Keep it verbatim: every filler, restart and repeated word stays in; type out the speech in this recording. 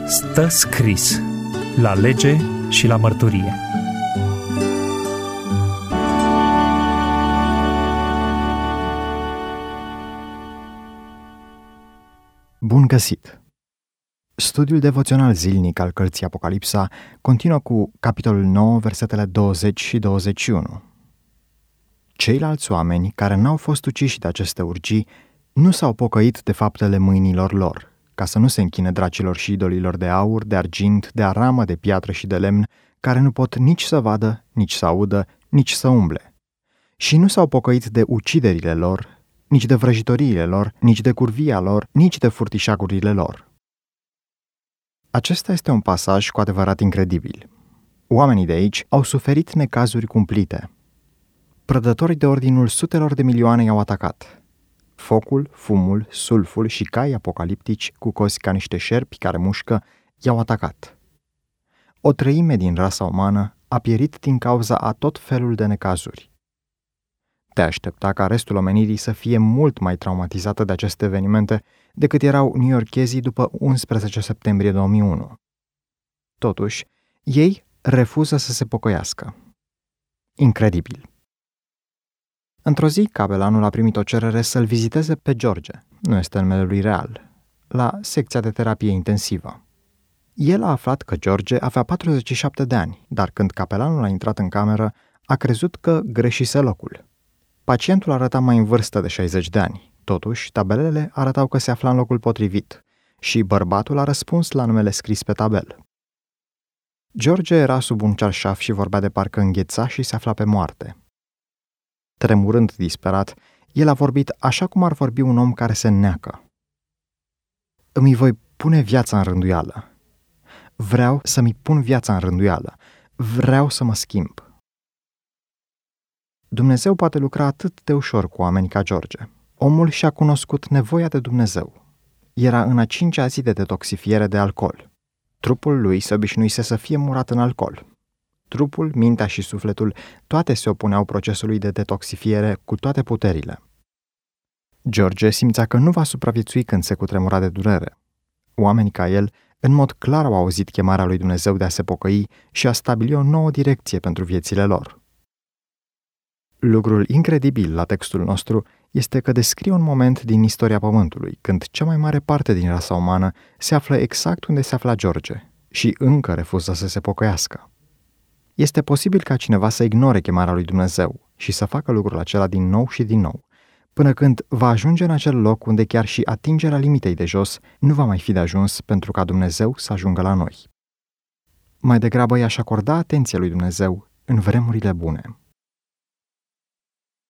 Stă scris la lege și la mărturie. Bun găsit! Studiul devoțional zilnic al cărții Apocalipsa continuă cu capitolul nouă, versetele douăzeci și douăzeci și unu. Ceilalți oameni care n-au fost uciși de aceste urgii nu s-au pocăit de faptele mâinilor lor, ca să nu se închine dracilor și idolilor de aur, de argint, de aramă, de piatră și de lemn, care nu pot nici să vadă, nici să audă, nici să umble. Și nu s-au pocăit de uciderile lor, nici de vrăjitoriile lor, nici de curvia lor, nici de furtișagurile lor. Acesta este un pasaj cu adevărat incredibil. Oamenii de aici au suferit necazuri cumplite. Prădătorii de ordinul sutelor de milioane i-au atacat. Focul, fumul, sulful și cai apocaliptici cu cozi ca niște șerpi care mușcă i-au atacat. O treime din rasa umană a pierit din cauza a tot felul de necazuri. Te aștepta ca restul omenirii să fie mult mai traumatizată de aceste evenimente decât erau newyorkezii după unsprezece septembrie două mii unu. Totuși, ei refuză să se pocăiască. Incredibil! Într-o zi, capelanul a primit o cerere să-l viziteze pe George, nu este numele lui real, la secția de terapie intensivă. El a aflat că George avea patruzeci și șapte de ani, dar când capelanul a intrat în cameră, a crezut că greșise locul. Pacientul arăta mai în vârstă de șaizeci de ani, totuși tabelele arătau că se afla în locul potrivit și bărbatul a răspuns la numele scris pe tabel. George era sub un cearșaf și vorbea de parcă îngheța și se afla pe moarte. Tremurând disperat, el a vorbit așa cum ar vorbi un om care se neacă. Îmi voi pune viața în rânduială. Vreau să-mi pun viața în rânduială. Vreau să mă schimb. Dumnezeu poate lucra atât de ușor cu oameni ca George. Omul și-a cunoscut nevoia de Dumnezeu. Era în a cincea zi de detoxifiere de alcool. Trupul lui se obișnuise să fie murat în alcool. Trupul, mintea și sufletul, toate se opuneau procesului de detoxifiere cu toate puterile. George simțea că nu va supraviețui când se cutremura de durere. Oamenii ca el, în mod clar, au auzit chemarea lui Dumnezeu de a se pocăi și a stabili o nouă direcție pentru viețile lor. Lucrul incredibil la textul nostru este că descrie un moment din istoria Pământului, când cea mai mare parte din rasa umană se află exact unde se afla George și încă refuză să se pocăiască. Este posibil ca cineva să ignore chemarea lui Dumnezeu și să facă lucrul acela din nou și din nou, până când va ajunge în acel loc unde chiar și atingerea limitei de jos nu va mai fi de ajuns pentru ca Dumnezeu să ajungă la noi. Mai degrabă i-aș acorda atenție lui Dumnezeu în vremurile bune.